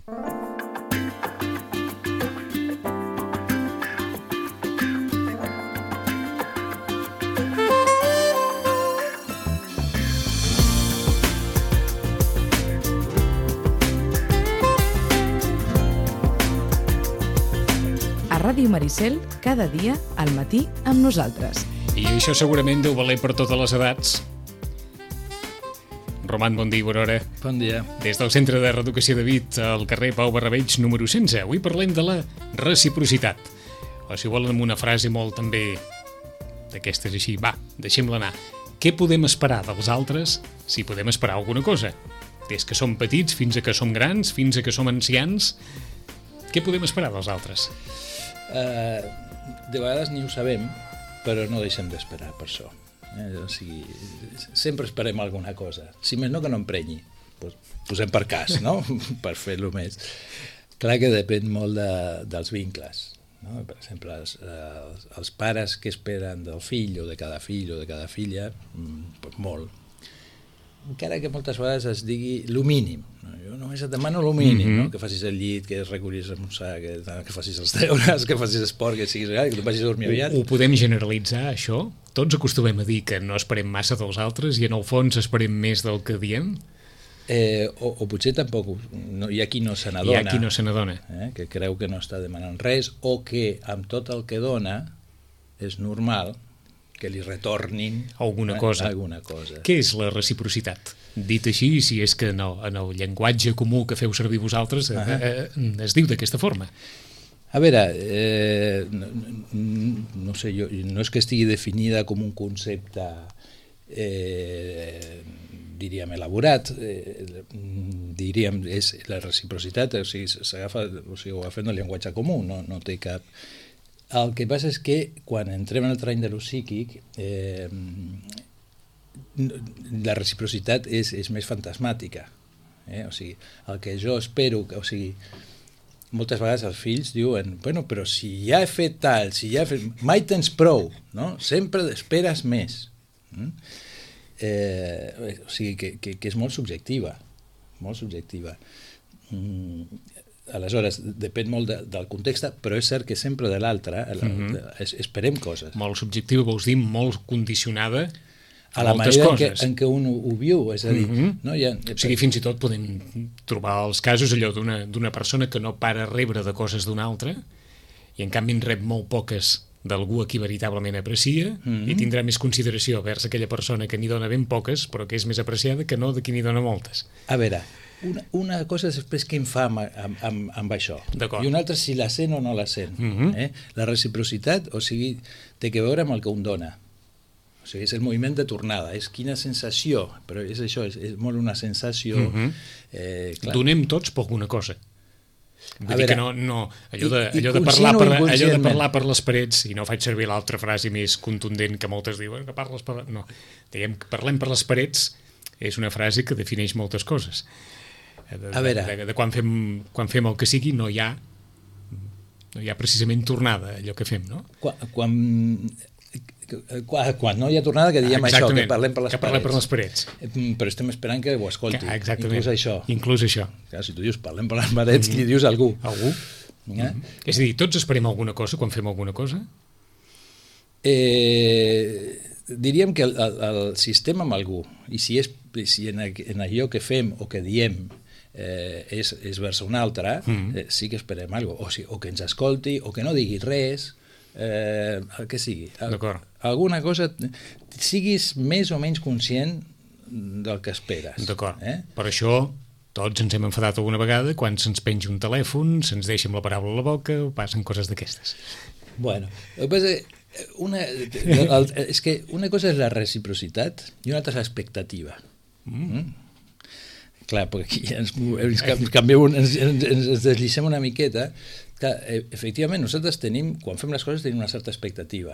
Ràdio Maricel, cada dia, al matí, amb nosaltres. I això segurament deu valer per totes les edats. Roman, bon dia, bona hora. Bon dia. Des del Centre de Reeducació de Vic, al carrer Pau Barrabeig, número 16. Avui parlem de la reciprocitat. O si volen, amb una frase molt també d'aquestes així. Va, deixem-la anar. Què podem esperar dels altres si podem esperar alguna cosa? Des que som petits fins a que som grans, fins a que som ancians, què podem esperar dels altres? De vegades ni ho sabem, però no deixem d'esperar per això. O sigui, sempre esperem alguna cosa. Si més no, que no emprenyi. Posem per cas, no? Per fer-lo més. Clar que depèn molt dels vincles. No? Per exemple, els pares que esperen del fill o de cada fill o de cada filla, molt. Encara que moltes vegades es digui lo mínim. No? Jo només et demano lo mínim, no? Que facis el llit, que recullis esmorzar, que facis els deures, que facis esport, que siguis que tu vagis a dormir aviat. Ho podem generalitzar, això? Tots acostumem a dir que no esperem massa dels altres i en el fons esperem més del que diem? O potser tampoc, hi ha qui no se n'adona. Hi ha qui no se n'adona. Que creu que no està demanant res o que amb tot el que dona és normal que li retornin alguna cosa. Què és la reciprocitat? Dit així, si és que en el llenguatge comú que feu servir vosaltres es diu d'aquesta forma. A veure, no sé, no és que estigui definida com un concepte diríem elaborat, diríem és la reciprocitat, o sigui, ho agafem del llenguatge comú, no té cap... El que passa és que quan entrem en el terreny de lo psíquic la reciprocitat és més fantasmàtica. O sigui, el que jo espero, o sigui, moltes vegades els fills diuen, bueno, però si ja he fet tal, si ja he fet... mai tens prou, no? Sempre esperes més. O sigui, que és molt subjectiva, molt subjectiva. Aleshores, depèn molt del context, però és cert que sempre de l'altre esperem coses. Molt subjectiva, vols dir molt condicionada a la manera en què un ho viu, és a dir... O sigui, fins i tot podem trobar els casos allò d'una persona que no para rebre de coses d'una altra i en canvi en rep molt poques d'algú a qui veritablement aprecia i tindrà més consideració vers aquella persona que n'hi dona ben poques però que és més apreciada que no de qui n'hi dona moltes. A veure, una cosa és després què em fa amb això i una altra si la sent o no la sent. La reciprocitat, o sigui, té que veure amb el que un dona. O sigui, és el moviment de tornada, és quina sensació, però és això, és molt una sensació... Donem tots per alguna cosa. Vull dir que allò de parlar per les parets, i no faig servir l'altra frase més contundent que moltes diuen que parles per... No, diguem que parlem per les parets és una frase que defineix moltes coses. De quan fem el que sigui no hi ha precisament tornada allò que fem, no? Quan no hi ha tornada que diem això, que parlem per les parets. Però estem esperant que ho escolti. Exactament. Inclús això. Clar, si tu dius parlem per les parets, li dius a algú. Algú? És a dir, tots esperem alguna cosa quan fem alguna cosa? Diríem que el sistema amb algú, i si en allò que fem o que diem és vers un altre, sí que esperem alguna cosa, o que ens escolti, o que no digui res, el que sigui. Alguna cosa, siguis més o menys conscient del que esperes. D'acord. Per això tots ens hem enfadat alguna vegada quan se'ns penja un telèfon, se'ns deixa amb la paraula a la boca o passen coses d'aquestes. Bueno, el que passa és que una cosa és la reciprocitat i una altra és l'expectativa. Clar, perquè aquí ens desllicem una miqueta. Clar, efectivament, nosaltres quan fem les coses tenim una certa expectativa.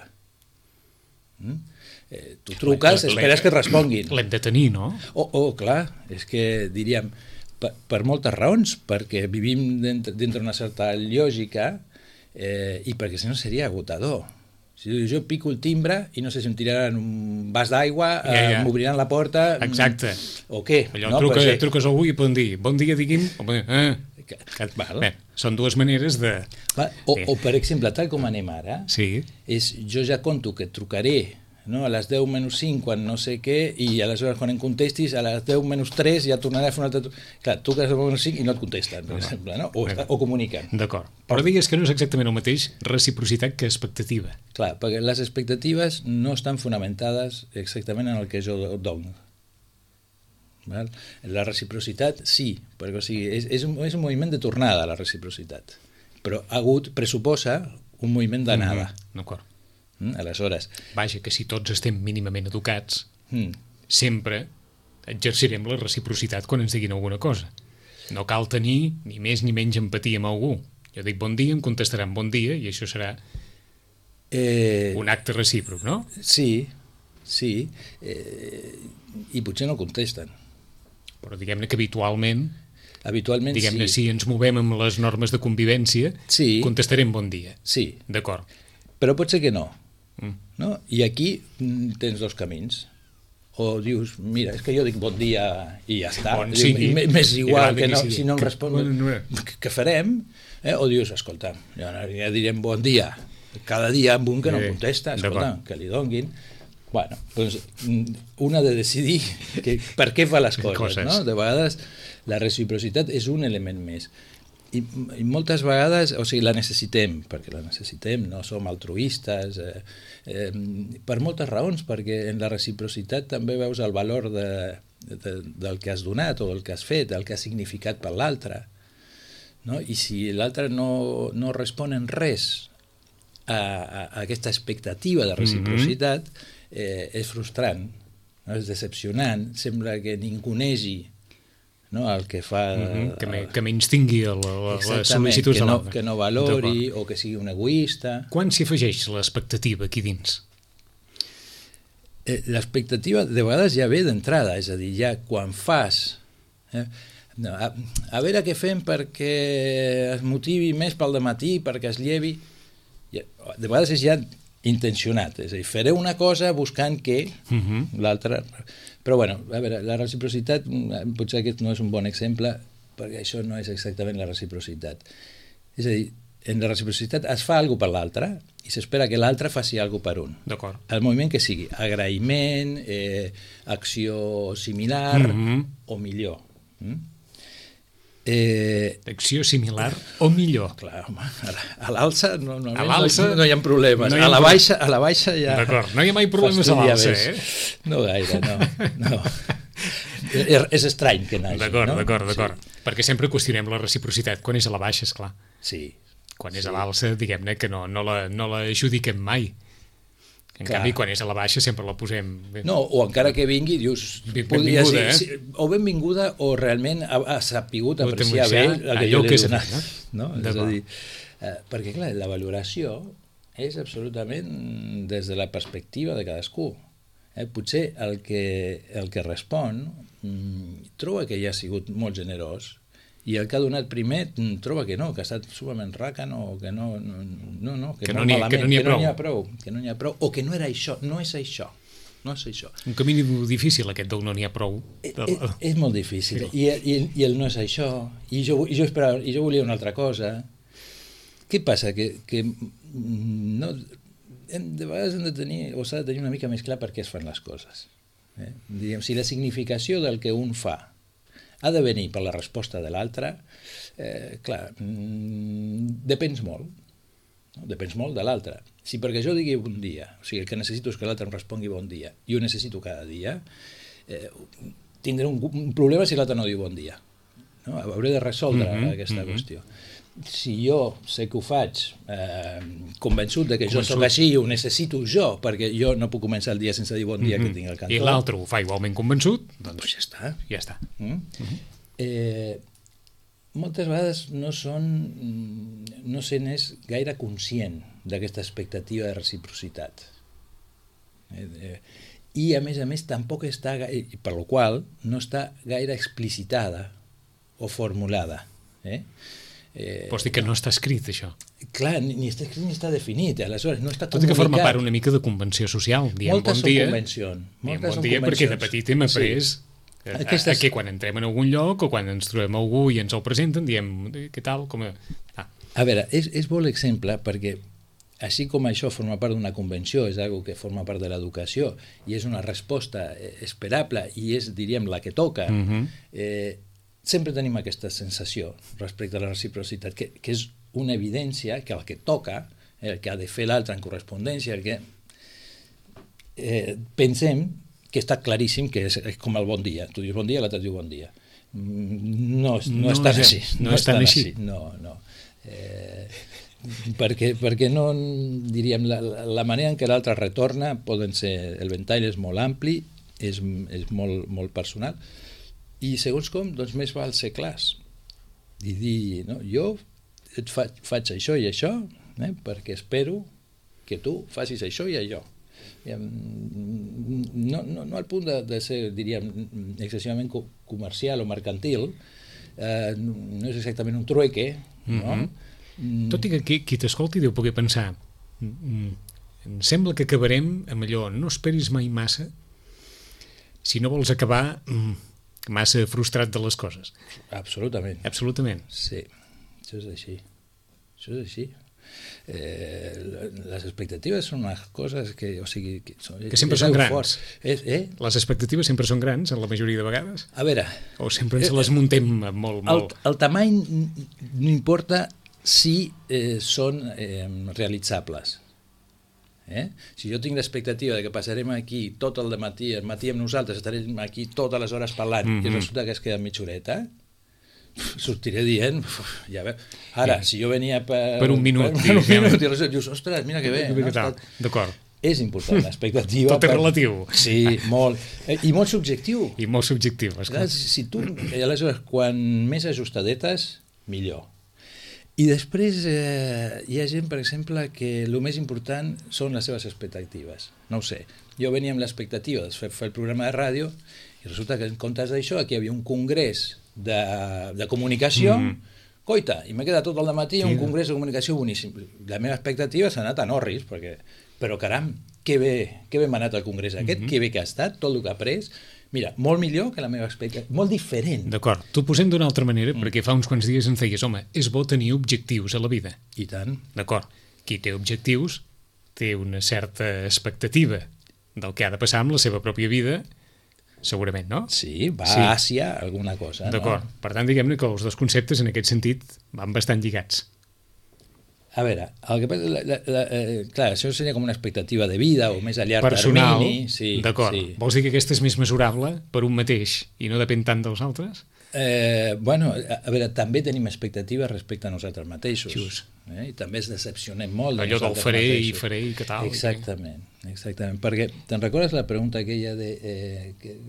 Tu truques, esperes que et responguin. L'hem de tenir, no? Clar, és que diríem, per moltes raons, perquè vivim dintre una certa lògica i perquè si no seria agotador. Si jo pico el timbre i no sé si em tiraran un vas d'aigua, m'obriran la porta... Exacte. O què? Allò truques a algú i poden dir, bon dia, digui'm... Bé, són dues maneres de... O, per exemple, tal com anem ara, sí. Jo ja conto que et trucaré, no? A les 10 menys 5 quan no sé què, i aleshores quan em contestis a les 10 menys 3 ja tornaré a fer una altra... Clar, tu que a les 10 menys 5 i no et contesten, per exemple, no? O comuniquen. D'acord. Però digues que no és exactament el mateix reciprocitat que expectativa. Clar, perquè les expectatives no estan fonamentades exactament en el que jo dono. Val? La reciprocitat sí, perquè o sigui, és un moviment de tornada, la reciprocitat, però pressuposa un moviment d'anada. D'acord. Aleshores... Vaja, que si tots estem mínimament educats, sempre exercirem la reciprocitat quan ens diguin alguna cosa. No cal tenir ni més ni menys empatia amb algú. Jo dic bon dia, em contestaran bon dia, i això serà un acte recíproc, no? Sí. I potser no contesten. Però diguem-ne que habitualment diguem-ne, si ens movem amb les normes de convivència, contestarem bon dia. Sí. D'acord. Però pot ser que no. No? I aquí tens dos camins. O dius, mira, és que jo dic bon dia i ja està. M'és igual que no, si no em respon... Què farem? O dius, escolta, ja direm bon dia cada dia amb un que no contesta, escolta, que li donguin. Bueno, doncs un ha de decidir per què fa les coses, no? De vegades la reciprocitat és un element més. I moltes vegades, o sigui, la necessitem, perquè la necessitem, no som altruistes, per moltes raons, perquè en la reciprocitat també veus el valor del que has donat o del que has fet, el que ha significat per l'altre, no? I si l'altre no respon en res a aquesta expectativa de reciprocitat, és frustrant, no? És decepcionant, sembla que ningunegi, no? El que fa... que menys tingui les sol·licituds de l'altre. Que no valori o que sigui un egoista. Quan s'hi afegeix l'expectativa aquí dins? L'expectativa de vegades ja ve d'entrada, és a dir, ja quan fas... a veure què fem perquè es motivi més pel dematí, perquè es llevi... De vegades és ja intencionat, és a dir, faré una cosa buscant que l'altra... Però bueno, a veure, la reciprocitat, potser aquest no és un bon exemple, perquè això no és exactament la reciprocitat. És a dir, en la reciprocitat es fa alguna cosa per l'altre i s'espera que l'altre faci alguna cosa per un. D'acord. El moviment que sigui, agraïment, acció similar o millor. Acció similar o millor. Clar, home, a l'alça no hi ha problemes. A la baixa ja... D'acord, no hi ha mai problemes a l'alça, No gaire, no. És estrany que n'hagi. D'acord. Perquè sempre qüestionem la reciprocitat quan és a la baixa, esclar. Sí. Quan és a l'alça, diguem-ne que no la adjudiquem mai. En canvi, quan és a la baixa sempre la posem... No, o encara que vingui, dius... Benvinguda, o benvinguda o realment ha sapigut apreciar bé el que jo l'he donat. No? És a dir, perquè, clar, la valoració és absolutament des de la perspectiva de cadascú. Potser el que respon troba que ja ha sigut molt generós i el que ha donat primer troba que no, que ha estat sumament ràcan o que no n'hi ha prou, o que no era això, no és això. Un camí difícil aquest del no n'hi ha prou. És molt difícil, i el no és això, i jo volia una altra cosa. Què passa? Que no, de vegades hem de tenir, o s'ha de tenir una mica més clar per què es fan les coses. Diguem, si la significació del que un fa ha de venir per la resposta de l'altre, clar, depens molt. No? Depens molt de l'altre. Si perquè jo digui bon dia, o sigui, el que necessito és que l'altre em respongui bon dia, i ho necessito cada dia, tindré un problema si l'altre no diu bon dia. No? Hauré de resoldre aquesta qüestió. Si jo sé que ho faig convençut de que jo sóc així i ho necessito jo, perquè jo no puc començar el dia sense dir bon dia que tinc al cantó. I l'altre ho fa igualment convençut, doncs ja està. Moltes vegades no se n'és gaire conscient d'aquesta expectativa de reciprocitat. I a més tampoc està, per la qual no està gaire explicitada o formulada. Vols dir que no està escrit, això? Clar, ni està escrit ni està definit, aleshores no està comunicat. Tot i que forma part una mica de convenció social. Moltes són convencions. Diem bon dia perquè de petit hem après Aquí quan entrem en algun lloc o quan ens trobem algú i ens el presenten, diem, què tal, com a... A veure, és bon exemple perquè així com això forma part d'una convenció, és algo que forma part de l'educació i és una resposta esperable i és, diríem, la que toca, sempre tenim aquesta sensació respecte a la reciprocitat, que és una evidència que el que toca, el que ha de fer l'altre en correspondència, el que pensem que està claríssim que és com el bon dia. Tu dius bon dia, l'altre diu bon dia. No és tan així. No és tan així. No. Perquè no, diríem, la manera en què l'altre retorna poden ser, el ventall és molt ampli, és molt, molt personal, i segons com, doncs més val ser clars i dir, no, jo et faig això i això, perquè espero que tu facis això i allò. No al punt de ser, diríem, excessivament comercial o mercantil, no és exactament un trueque, no? Tot i que qui t'escolti deu poder pensar, em sembla que acabarem amb allò, no esperis mai massa si no vols acabar massa frustrat de les coses. Absolutament. Sí, això és així. Les expectatives són unes coses que sempre són grans. Les expectatives sempre són grans en la majoria de vegades? A veure... O sempre ens les muntem molt... El tamany no importa si són realitzables. Si jo tinc l'expectativa de que passarem aquí tot el matí amb nosaltres, estarem aquí totes les hores parlant i resulta que es queda mitja horeta, sortiré dient, ja veu. Ara, si jo venia per un minut i dius, ostres, mira que bé. D'acord. És important l'expectativa. Tot és relatiu. Sí, molt. I molt subjectiu. I molt subjectiu, esclar. Si tu, aleshores, quan més ajustadetes, millor. I després hi ha gent, per exemple, que el més important són les seves expectatives. No ho sé. Jo venia amb l'expectativa de fer el programa de ràdio i resulta que en comptes d'això aquí hi havia un congrés de comunicació, coita, i m'he quedat tot el dematí un congrés de comunicació boníssim. La meva expectativa s'ha anat a Norris, però caram, que bé m'ha anat el congrés aquest, que bé que ha estat, tot el que ha après. Mira, molt millor que la meva expectativa, molt diferent. D'acord, t'ho posem d'una altra manera, perquè fa uns quants dies ens deies, home, és bo tenir objectius a la vida. I tant. D'acord, qui té objectius té una certa expectativa del que ha de passar amb la seva pròpia vida, segurament, no? Sí, hacia alguna cosa. D'acord, per tant, diguem-ne que els dos conceptes en aquest sentit van bastant lligats. A veure, el que passa, clar, això seria com una expectativa de vida o més a llarg personal, termini. Sí, d'acord. Sí. Vols dir que aquesta és més mesurable per un mateix i no depèn tant dels altres? Bueno, a veure, també tenim expectatives respecte a nosaltres mateixos. Just. I també ens decepcionem molt de allò nosaltres del mateixos. faré i què tal. Exactament. Perquè te'n recordes la pregunta aquella de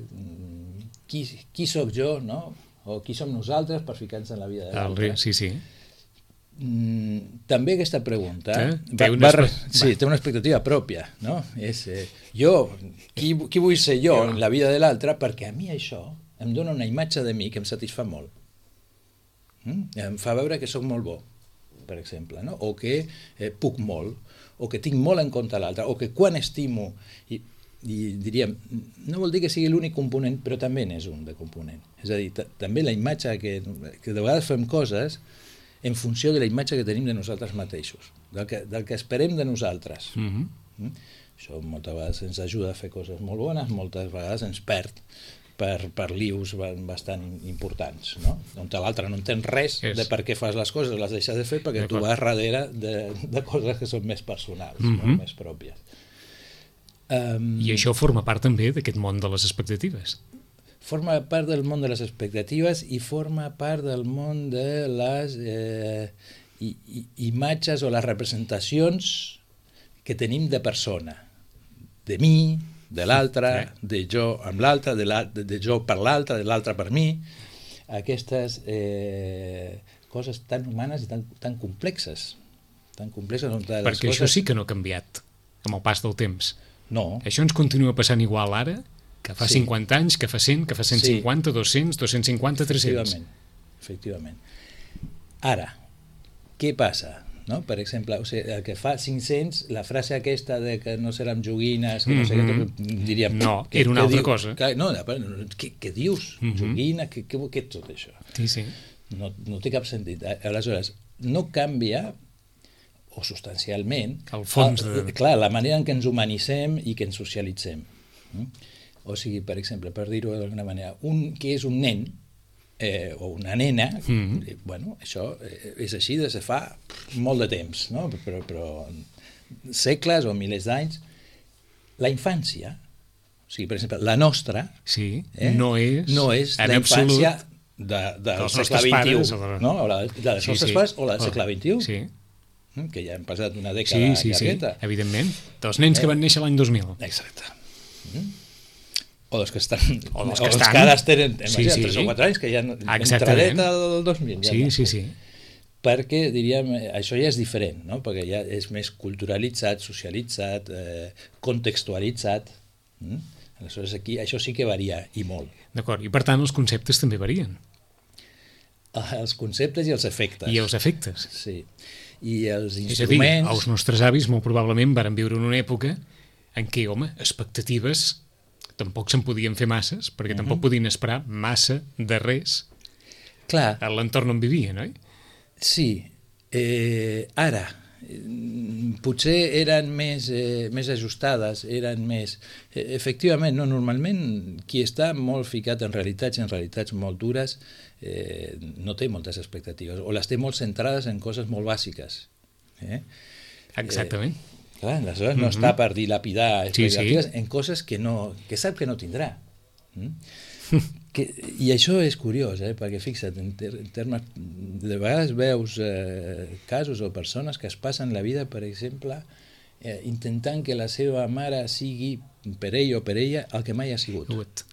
qui sóc jo, no? O qui som nosaltres per ficar-nos en la vida de l'altre? Sí. També aquesta pregunta té una expectativa pròpia, no? És qui vull ser jo en la vida de l'altre, perquè a mi això em dona una imatge de mi que em satisfà molt. Em fa veure que sóc molt bo, per exemple, no? O que puc molt, o que tinc molt en compte l'altre, o que quan estimo i diríem, no vol dir que sigui l'únic component, però també n'és un de component. És a dir, també la imatge que de vegades fem coses en funció de la imatge que tenim de nosaltres mateixos, del que esperem de nosaltres. Això moltes vegades ens ajuda a fer coses molt bones, moltes vegades ens perd per lius bastant importants, no? On l'altre no entén res de per què fas les coses, les deixes de fer perquè tu vas darrere de coses que són més personals, més pròpies. I això forma part també d'aquest món de les expectatives. Forma part del món de les expectatives i forma part del món de les imatges o les representacions que tenim de persona, de mi, de l'altre, de jo amb l'altre, de jo per l'altre, de l'altre per mi, aquestes coses tan humanes i tan complexes. Perquè això sí que no ha canviat amb el pas del temps. No. Això ens continua passant igual ara, que fa 50 anys, que fa 100, que fa 150, 200, 250, 300. Efectivament. Ara, què passa? no? Per exemple, o sigui, el que fa 500, la frase aquesta de que no serem joguines, que no sé què, diríem... No, era una altra cosa. No, què dius? Joguina, què és tot això? Sí. No té cap sentit. Aleshores, no canvia, o substancialment, el fons clar, la manera en què ens humanitzem i que ens socialitzem. O sigui, per exemple, per dir-ho d'alguna manera, que és un nen o una nena, bueno, això és així des de fa molt de temps, no? Però segles o milers d'anys. La infància, o sigui, per exemple, la nostra, no és la infància del segle XXI, no? O dels nostres pares o del segle XXI, que ja hem passat una dècada llargueta. Sí, evidentment. Dels nens que van néixer l'any 2000. Exacte. O dels que estan... O dels que ara tenen 3 o 4 anys, que ja entradeta del 2000. Sí. Perquè, diríem, això ja és diferent, no? Perquè ja és més culturalitzat, socialitzat, contextualitzat. Aleshores, aquí això sí que varia, i molt. D'acord, i per tant els conceptes també varien. Els conceptes i els efectes. I els efectes. Sí. I els instruments... És a dir, els nostres avis molt probablement varen viure en una època en què, home, expectatives tampoc se'n podien fer masses, perquè tampoc podien esperar massa de res a l'entorn on vivien, oi? Sí. Ara, potser eren més ajustades, eren més... Efectivament, normalment, qui està molt ficat en realitats molt dures, no té moltes expectatives, o les té molt centrades en coses molt bàsiques. Exactament. Clar, aleshores no està per dilapidar expectatives en coses que sap que no tindrà. I això és curiós, perquè fixa't, en termes, de vegades veus casos o persones que es passen la vida, per exemple, intentant que la seva mare sigui per ell o per ella el que mai ha sigut.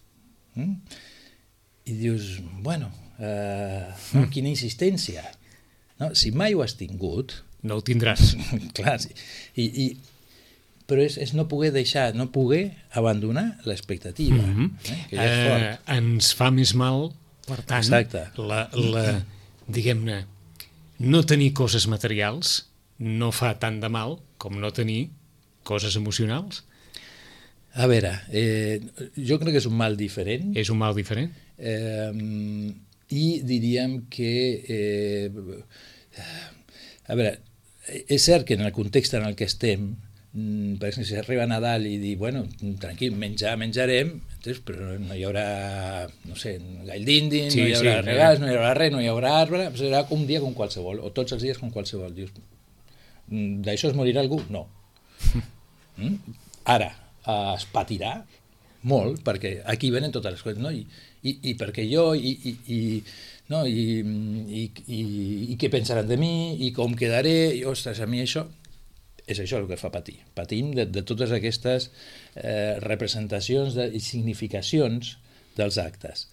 I dius, bueno, quina insistència. Si mai ho has tingut... No ho tindràs. Clar, sí. Però és no poder deixar, no poder abandonar l'expectativa. Que ja és fort. Ens fa més mal, per tant, diguem-ne, no tenir coses materials no fa tant de mal com no tenir coses emocionals. A veure, jo crec que és un mal diferent. És un mal diferent? I diríem que... A veure, és cert que en el context en el que estem, per exemple, si arriba Nadal i dir, bueno, tranquil, menjarem, però no hi haurà, no sé, gall d'indi, no hi haurà regals, no hi haurà res, no hi haurà arbre, serà un dia com qualsevol, o tots els dies com qualsevol. Dius, d'això es morirà algú? No. Ara, es patirà molt, perquè aquí venen totes les coses, no? I perquè jo, i què pensaran de mi, i com quedaré, i ostres, a mi això és això el que fa patir. Patim de totes aquestes representacions i significacions dels actes.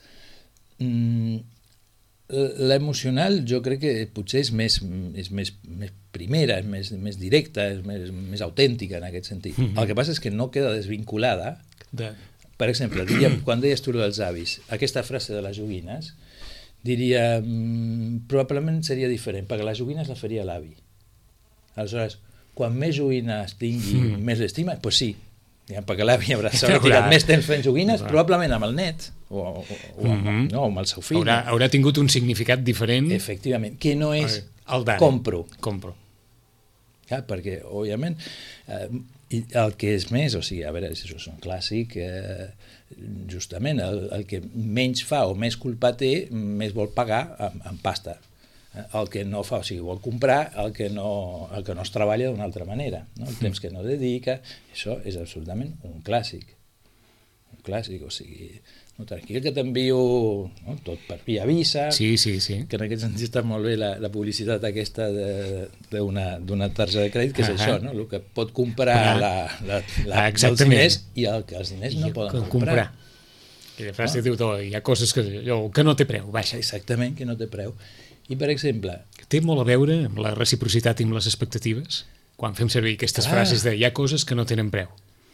L'emocional jo crec que potser és més primera, és més directa, és més autèntica en aquest sentit. El que passa és que no queda desvinculada. Per exemple, quan deies tu dels avis, aquesta frase de les joguines, diria, probablement seria diferent, perquè les joguines les faria l'avi. Aleshores, quan més joguines tingui, més l'estima, doncs sí, perquè l'avi s'haurà tirat més temps fent joguines, probablement amb el net, o amb el seu fill. Haurà tingut un significat diferent. Efectivament, que no és compro. Perquè, òbviament, el que és més, o sigui, a veure, això és un clàssic, justament el que menys fa o més culpa té, més vol pagar en pasta. El que no fa, o sigui, vol comprar el que no es treballa d'una altra manera, el temps que no dedica, això és absolutament un clàssic. Un clàssic, o sigui, tranquil, que t'envio tot per via Visa, que en aquest sentit està molt bé la publicitat aquesta d'una targeta de crèdit, que és això, el que pot comprar els diners i el que els diners no poden comprar. Aquella frase diu, hi ha coses que no té preu, baixa. Exactament, que no té preu. I, per exemple... Té molt a veure amb la reciprocitat i amb les expectatives? Quan fem servir aquestes frases de hi ha coses que no tenen preu.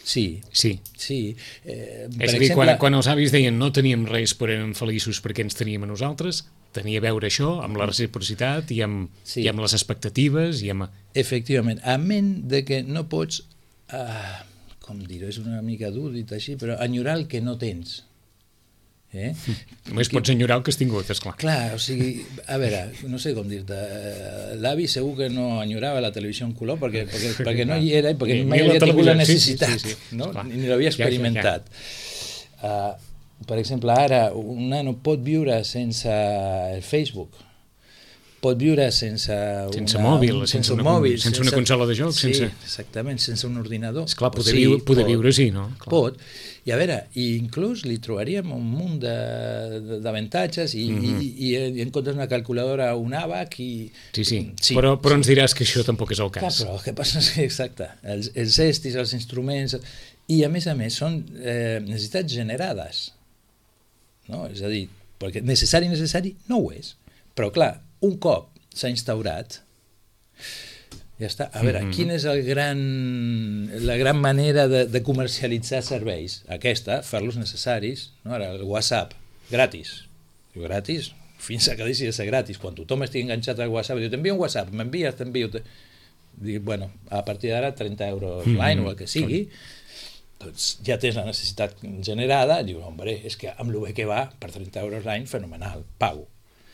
Sí. Sí. Per És a dir, exemple, quan els avis deien no teníem res però érem feliços perquè ens teníem a nosaltres, tenia a veure això amb la reciprocitat i amb les expectatives i amb... efectivament, a ment de que no pots, com dir-ho, és una mica dur dit així, però enyorar el que no tens. Només pots enyorar el que has tingut, esclar. Clar, o sigui, a veure, no sé com dir-te, l'avi segur que no enyorava la televisió en color perquè no hi era i perquè mai havia tingut la necessitat, no? Ni l'havia experimentat. Per exemple, ara un nano pot viure sense el Facebook, pot viure sense mòbil, sense una consola de jocs. Sí, exactament, sense un ordinador. Esclar, poder viure sí, no? Pot. I a veure, inclús li trobaríem un munt d'avantatges i en comptes d'una calculadora un àbac i... Sí. Però ens diràs que això tampoc és el cas. Clar, però el que passa és que, exacte, els estris, els instruments... I a més són necessitats generades, no? És a dir, perquè necessari no ho és. Però clar, un cop s'ha instaurat, ja està. A veure, quina és la gran manera de comercialitzar serveis? Aquesta, fer-los necessaris. No? Ara, el WhatsApp, gratis. Gratis, fins a que deixi de ser gratis. Quan tothom estigui enganxat al WhatsApp, diu, t'envio un WhatsApp, m'envies, t'envio... Dic, bueno, a partir d'ara 30 euros l'any o el que sigui, doncs ja tens la necessitat generada, diu, hombre, és que amb el bé que va, per 30 euros l'any, fenomenal, pago.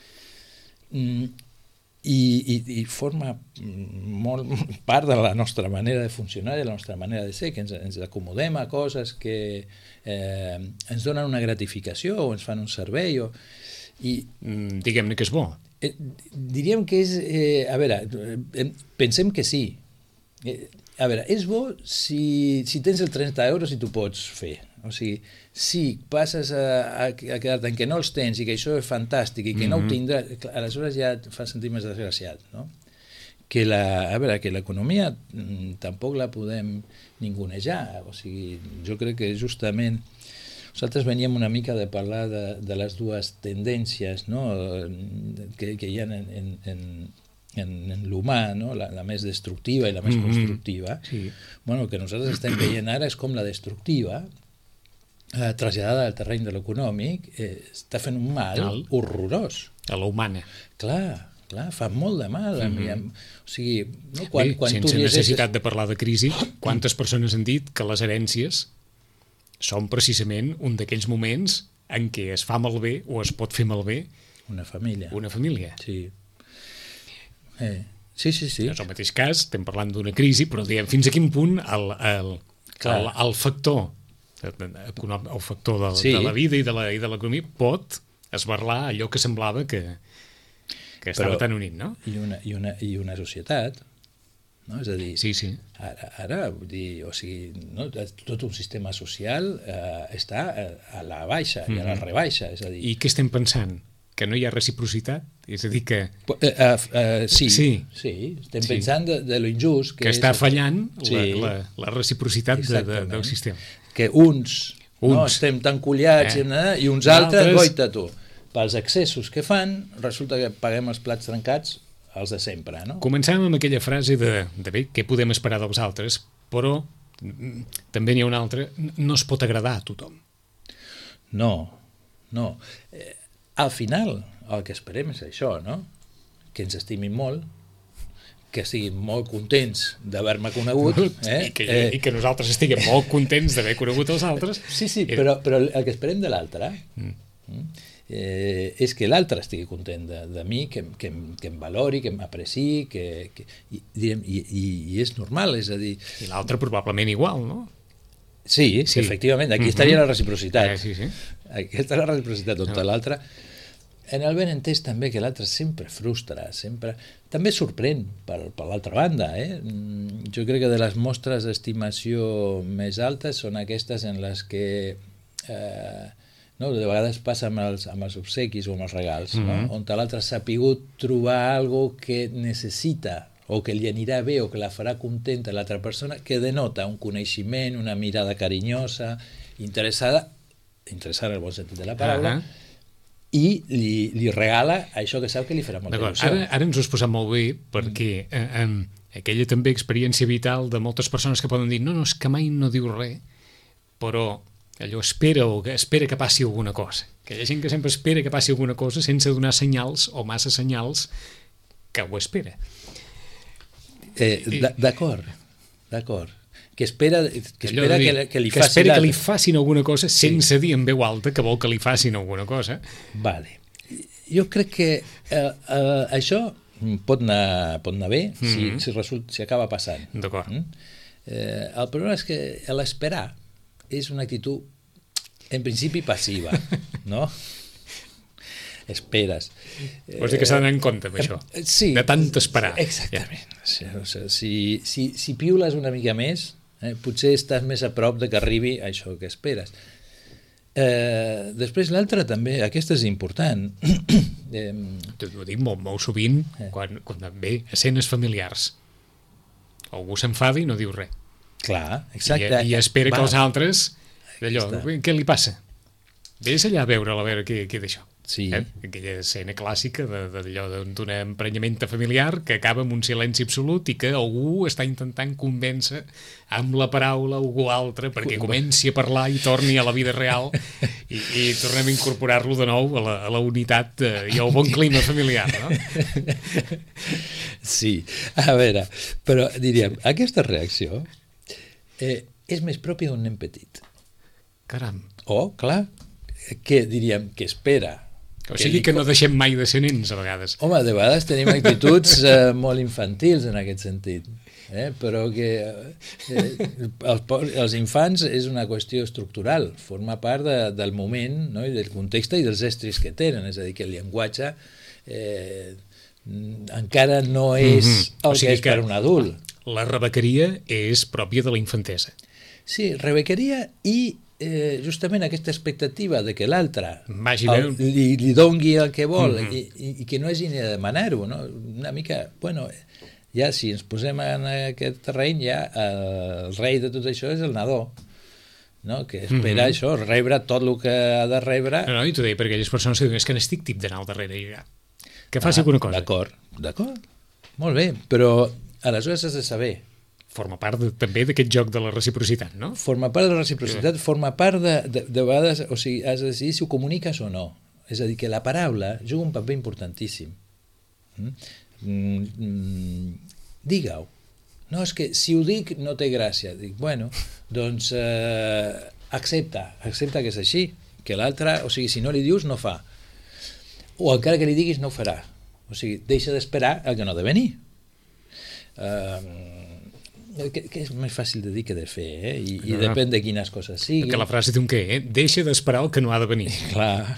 I forma molt part de la nostra manera de funcionar i de la nostra manera de ser, que ens acomodem a coses que ens donen una gratificació o ens fan un servei diguem-ne que és bo. Diríem que és... a veure, pensem que sí. A veure, és bo si tens els 30 euros i tu pots fer. O sigui, si passes a quedar-te en que no els tens i que això és fantàstic i que no ho tindràs, aleshores ja et fa sentir més desgraciat, no? A veure, que l'economia tampoc la podem ningunejar. O sigui, jo crec que justament nosaltres veníem una mica de parlar de les dues tendències, no? que hi ha en l'humà, no? La més destructiva i la més constructiva. Sí. Bueno, el que nosaltres estem veient ara és com la destructiva, traslladada al terreny de l'econòmic, està fent un mal horrorós. A la humana. Clar, fa molt de mal. O sigui, no? Sense necessitat de parlar de crisi, quantes persones han dit que les herències són precisament un d'aquells moments en què es fa malbé o es pot fer malbé una família. Sí. Sí. És el mateix cas, estem parlant d'una crisi, però diguem fins a quin punt el factor de la vida i de l'economia pot esbarlar allò que semblava que estava tan unit, no? I una societat, no? És a dir, sí. ara vull dir, o sigui, no? Tot un sistema social està a la baixa i a la rebaixa, és a dir... I què estem pensant? Que no hi ha reciprocitat? És a dir que... Sí, estem pensant de lo injust que està fallant la reciprocitat del sistema. Que uns no estem tan collats i uns altres, goita tu, pels excessos que fan, resulta que paguem els plats trencats els de sempre, no? Començàvem amb aquella frase de bé, què podem esperar dels altres, però també n'hi ha una altra, no es pot agradar a tothom. No. Al final, el que esperem és això, no? Que ens estimin molt, que estiguin molt contents d'haver-me conegut. I que nosaltres estiguem molt contents d'haver conegut els altres. Sí, però el que esperem de l'altre és que l'altre estigui content de mi, que em valori, que m'apreciï, i és normal, és a dir... I l'altre probablement igual, no? Sí, efectivament, aquí estaria la reciprocitat. Sí. Aquesta és la reciprocitat, tota l'altra... En el ben entès també que l'altre sempre frustra, també sorprèn per l'altra banda. Jo crec que de les mostres d'estimació més altes són aquestes en les que de vegades passa amb els obsequis o amb els regals, on l'altre s'ha pogut trobar alguna cosa que necessita o que li anirà bé o que la farà contenta a l'altra persona, que denota un coneixement, una mirada carinyosa, interessada en el bon sentit de la paraula, i li regala això que sap que li farà molta il·lusió. Ara ens ho has posat molt bé perquè aquella també experiència vital de moltes persones que poden dir no, és que mai no diu res, però allò espera que passi alguna cosa. Que hi ha gent que sempre espera que passi alguna cosa sense donar senyals o massa senyals que ho espera. D'acord. Que espera que li que espera que li facin alguna cosa sense dir en veu alta que vol que li facin alguna cosa. Vale. Jo crec que això pot anar bé si acaba passant. D'acord. El problema és que l'esperar és una actitud en principi passiva, no? Esperes. Vols dir que s'ha d'anar en compte amb això? Sí. De tant esperar. Exactament. Si piules una mica més, potser estàs més a prop de que arribi això que esperes. Després l'altre també, aquesta és important. T'ho dic molt sovint quan ve escenes familiars. Algú s'enfada i no diu res. Clar, exacte. I espera que els altres d'allò, què li passa? Vés allà a veure què d'això. Sí. Aquella escena clàssica d'allò d'un emprenyament familiar que acaba amb un silenci absolut i que algú està intentant convèncer amb la paraula algú altre perquè comenci a parlar i torni a la vida real i tornem a incorporar-lo de nou a la unitat i al bon clima familiar, no? Sí, a veure, però diríem, aquesta reacció és més pròpia d'un nen petit. Caram. Clar, que diríem que espera. O sigui que no deixem mai de ser nens, a vegades. Home, de vegades tenim actituds molt infantils en aquest sentit, però que els infants és una qüestió estructural, forma part del moment, no? I del context i dels estris que tenen, és a dir, que el llenguatge encara no és el que és per un adult. La rebequeria és pròpia de la infantesa. Sí, rebequeria i justament aquesta expectativa de que l'altre li dongui el que vol i que no hagi ni de demanar-ho, no? Una mica, bueno, ja si ens posem en aquest terreny, ja el rei de tot això és el nadó, no? Que espera això, rebre tot el que ha de rebre. No, i t'ho deia per aquelles persones que diuen és que n'estic tip d'anar al darrere ja. Que faci alguna cosa. D'acord, molt bé, però aleshores has de saber. Forma part també d'aquest joc de la reciprocitat, no? Forma part de la reciprocitat, forma part de vegades, o sigui, has de decidir si ho comuniques o no. És a dir, que la paraula juga un paper importantíssim. Digue-ho. No, és que si ho dic no té gràcia. Dic, bueno, doncs accepta que és així, que l'altre, o sigui, si no li dius no fa. O encara que li diguis no ho farà. O sigui, deixa d'esperar el que no ha de venir. Que és més fàcil de dir que de fer, i depèn de quines coses siguin. Perquè la frase té un què, deixa d'esperar el que no ha de venir. Clar.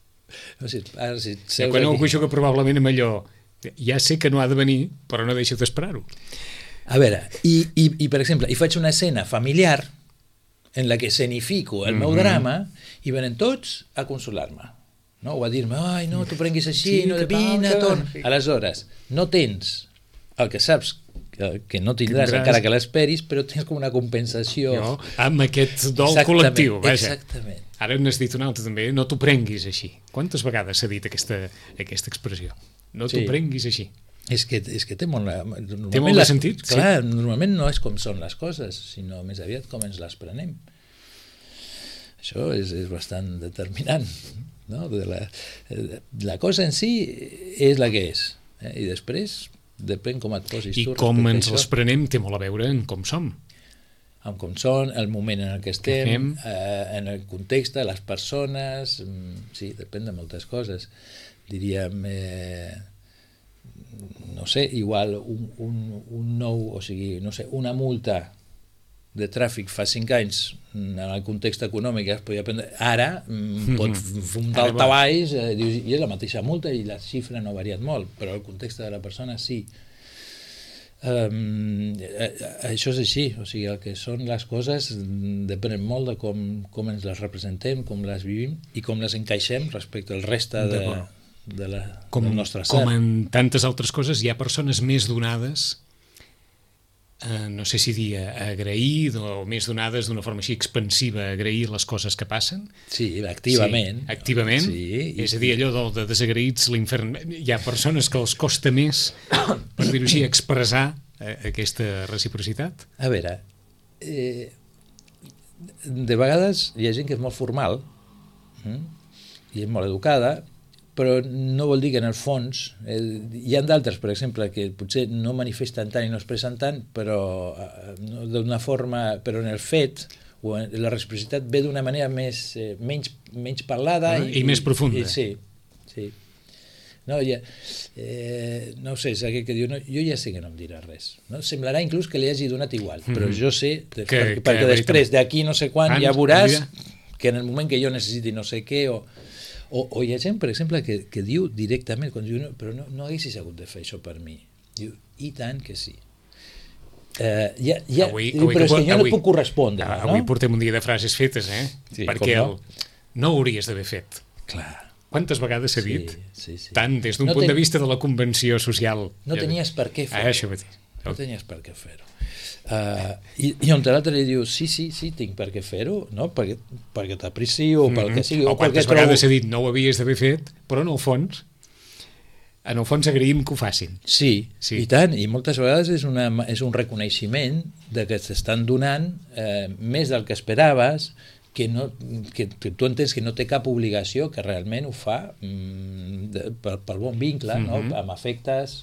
Quan algú juga probablement amb allò, ja sé que no ha de venir, però no deixa d'esperar-ho. A veure, i per exemple, faig una escena familiar en la que escenifico el meu drama i venen tots a consolar-me, no? O a dir-me, ai, no, tu prenguis així, no, vine, aleshores, no tens el que saps que no tindràs encara que l'esperis, però tens com una compensació. Amb aquest dol col·lectiu. Exactament. Ara n'has dit una altra també, no t'ho prenguis així. Quantes vegades s'ha dit aquesta expressió? No t'ho prenguis així. És que té molt de sentit. Clar, normalment no és com són les coses, sinó més aviat com ens les prenem. Això és bastant determinant, no? La cosa en si és la que és, i després depèn com et posis tu. I com ens les prenem té molt a veure en com som. En com són, el moment en el que estem, en el context, les persones, sí, depèn de moltes coses. Diríem, no sé, igual un nou, o sigui, no sé, una multa de tràfic fa 5 anys en el context econòmic es podia prendre, ara pot fundar el tabaix, dius, i és la mateixa multa i la xifra no ha variat molt, però el context de la persona sí. Això és així, o sigui, el que són les coses depenen molt de com ens les representem, com les vivim i com les encaixem respecte al reste del nostre ser. Com en tantes altres coses hi ha persones més donades, no sé si dir agrair, o més donades d'una forma així expansiva a agrair les coses que passen. Sí, activament. Sí, activament. Sí, és a dir, allò de desagraïts l'infern. Hi ha persones que els costa més, per dir-ho així, expressar aquesta reciprocitat? A veure, de vegades hi ha gent que és molt formal i és molt educada, però no vol dir que en el fons hi ha d'altres, per exemple, que potser no manifesten tant i no expressen tant, però d'una forma, però en el fet o la reciprocitat ve d'una manera menys parlada i més profunda. Sí. No, no ho sé, és aquell que diu jo ja sé que no em dirà res, no? Semblarà inclús que li hagi donat igual, però jo sé perquè després d'aquí no sé quan ja veuràs que en el moment que jo necessiti no sé què o hi ha gent, per exemple, que diu directament, quan diu, però no haguessis hagut de fer això per mi. Diu, i tant que sí. Però és que jo no puc correspondre. Avui portem un dia de frases fetes, Sí, perquè no hauries d'haver fet. Clar. Quantes vegades s'ha dit? Sí. Tant des d'un punt de vista de la convenció social. No tenies per què fer-ho. Això mateix. No tenies per què fer-ho. I on l'altre li diu sí, tinc per què fer-ho, no? perquè t'aprecio o pel que sigui, o quantes vegades s'ha dit no ho havies d'haver fet, però en el fons agraïm que ho facin. Sí, i tant, i moltes vegades és un reconeixement de que t'estan donant més del que esperaves, que tu entens que no té cap obligació, que realment ho fa pel bon vincle, no? Amb afectes.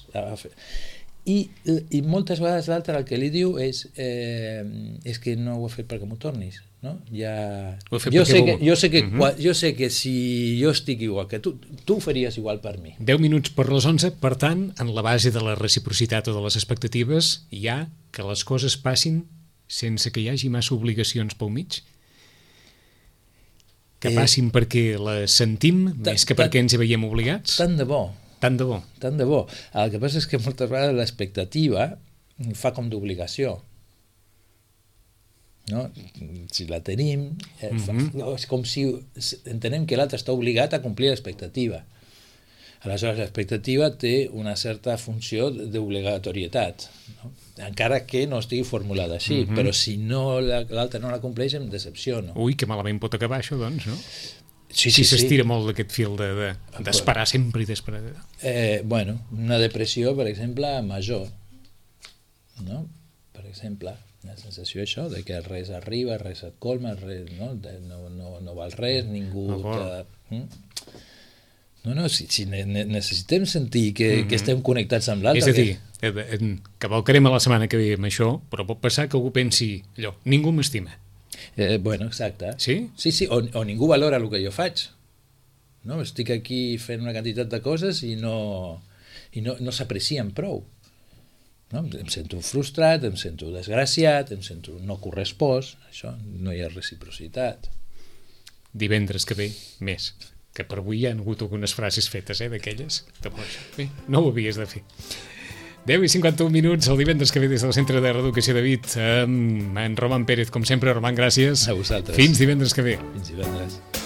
I moltes vegades l'altre el que li diu és que no ho he fet perquè m'ho tornis, no? Jo sé que si jo estic igual que tu ho faries igual per mi. 10 minuts per les 11, per tant, en la base de la reciprocitat o de les expectatives hi ha que les coses passin sense que hi hagi massa obligacions pel mig? Que passin perquè les sentim més que perquè ens hi veiem obligats? Tant de bo. Tant de bo. Tant de bo. El que passa és que moltes vegades l'expectativa fa com d'obligació. No? Si la tenim, és com si entenem que l'altre està obligat a complir l'expectativa. Aleshores, l'expectativa té una certa funció d'obligatorietat, no? Encara que no estigui formulada així, però si l'altre no la compleix em decepciono. Ui, que malament pot acabar això, doncs, no? Si s'estira molt d'aquest fil d'esperar sempre i d'esperar. Bueno, una depressió, per exemple, major, no? Per exemple, la sensació això de que res arriba, res et colma, res, no val res, ningú... Si necessitem sentir que estem connectats amb l'altre... És a dir, que valcarem a la setmana que ve amb això, però pot passar que algú pensi allò, ningú m'estima. Bueno, exacte. Sí? Sí, o ningú valora el que jo faig. No? Estic aquí fent una quantitat de coses i no s'aprecien prou. No? Em sento frustrat, em sento desgraciat, em sento no correspost, això, no hi ha reciprocitat. Divendres que ve, més. Que per avui hi ha hagut algunes frases fetes, d'aquelles. Bé, no ho havies de fer. 10 i 51 minuts, el divendres que ve des del Centre de Reeducació de Vic, amb en Roman Pérez, com sempre. Roman, gràcies. A vosaltres. Fins divendres que ve. Fins divendres.